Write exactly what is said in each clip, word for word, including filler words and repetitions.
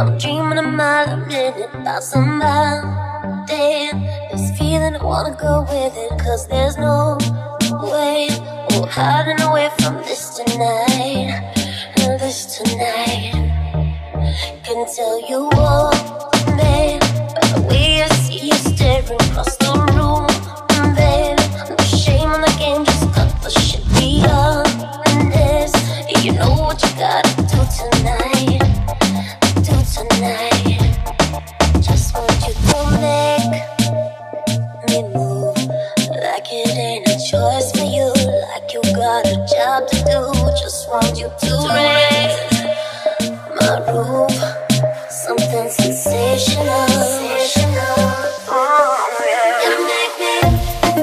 I'm dreaming a mile a minute about somebody. This feeling, I wanna go with it, cause there's no way we're hiding away from this tonight. This tonight. Can tell you all, babe, by the way I see you staring across the room, babe. No shame on the game, just cut the shit beyond this. You know what you gotta do tonight, do tonight. Just want you to make me move, like it ain't a choice for you, like you got a job to do. Just want you to raise my roof, something sensational, sensational. Oh, yeah. You make me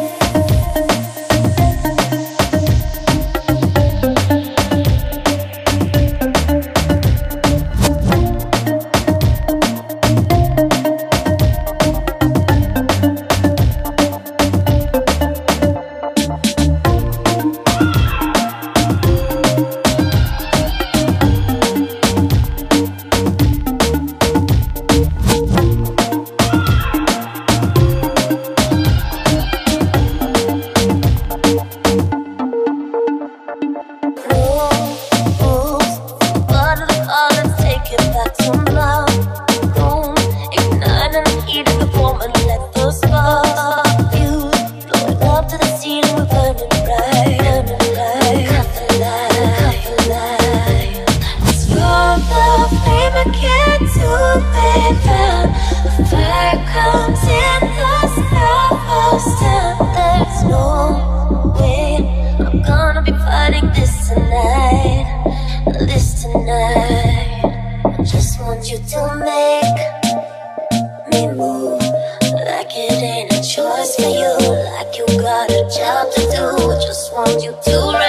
just want you to make me move, like it ain't a choice for you, like you got a job to do. Just want you to